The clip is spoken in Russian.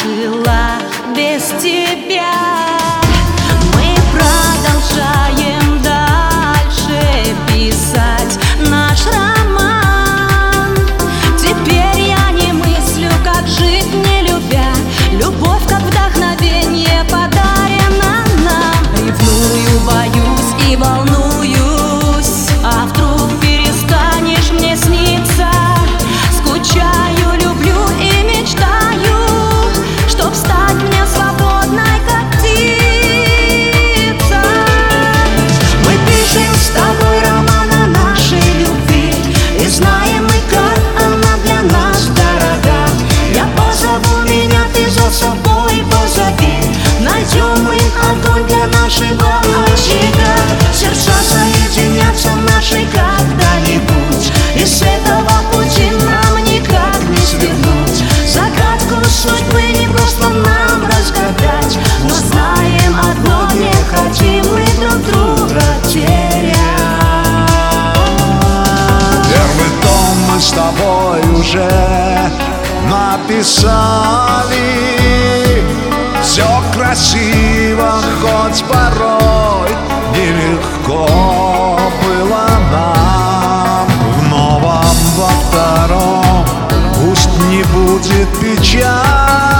жила без тебя. Мы продолжаем дальше писать наш роман. Теперь я не мыслю, как жить не любя. Любовь как вдохновение подарена нам. Ревную, боюсь и волнуюсь, а вдруг перестанешь мне сниться. Скучаю, люблю и мечтаю, чтоб стать мне свободной, как птица. Мы пишем с тобой роман о нашей любви, и знаем мы, как она для нас дорога. Я позову, меня ты за собой позови. Найдем мы огонь для нашего очага. Сердца соединятся наши когда-нибудь, и с этого пути нам никак не свернуть. Загадку судьбы не просто нам разгадать, но знаем одно: не хотим мы друг друга терять. Первый том мы с тобой уже написали. Все красиво, хоть порой нелегко было нам. В новом, во втором пусть не будет печали.